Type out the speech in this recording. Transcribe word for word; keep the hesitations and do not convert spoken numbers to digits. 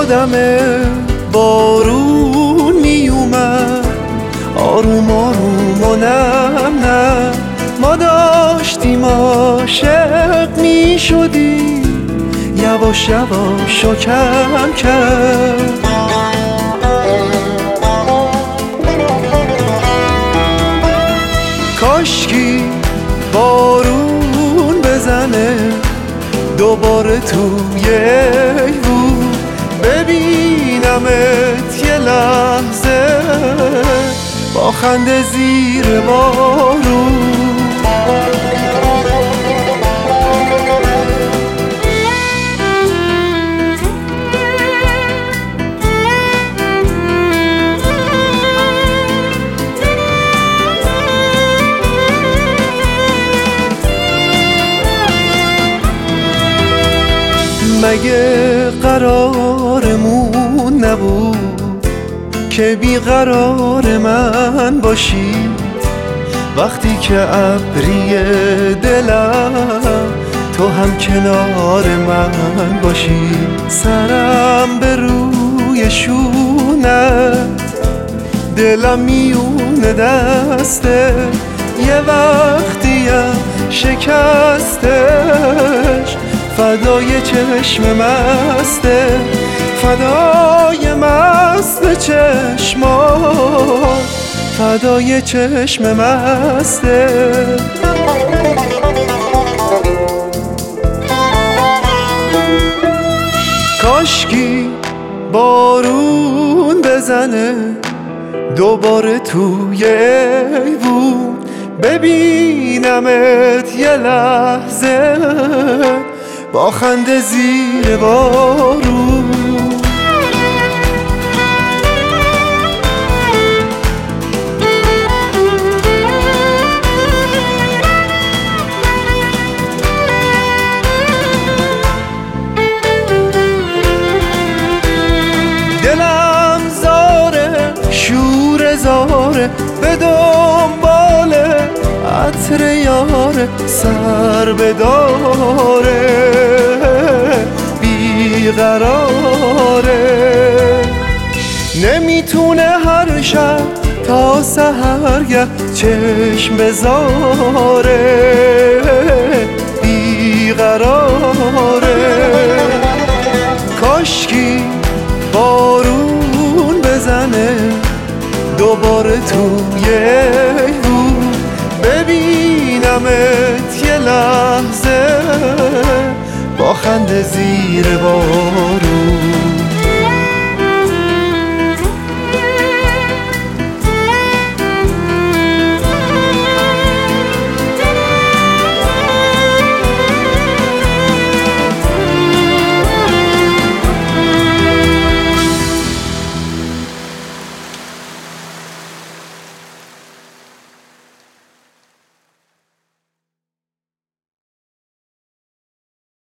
یادم بارون می اومد آروم آروم و نم نم، ما داشتیم عاشق می شدیم یواش یواش و کم کم. کاشکی بارون بزنه دوباره توی ایوون، ببینمت یه لحظه با خنده زیر بارون. مگه قرارمون نبود که بیقرار من باشی وقتی که ابری دلم تو هم کنار من باشی؟ سرم به روی شونت دلم میونه دسته، یه وقتیم شکستش فدای چشم مسته، فدای مست چشمات، فدای چشم مسته. کاشکی بارون بزنه دوباره توی ایوون، ببینمت یه لحظه با خنده زیر بارون. دلم زاره شور زاره به دنبال عطر یاره، سر بداره بیقراره، نمیتونه هر شب تا سحرگه چشم بذاره بیقراره. کاشکی بارون بزنه دوباره توی ایوون، ببینمت یه لحظه با خنده زیر بارون.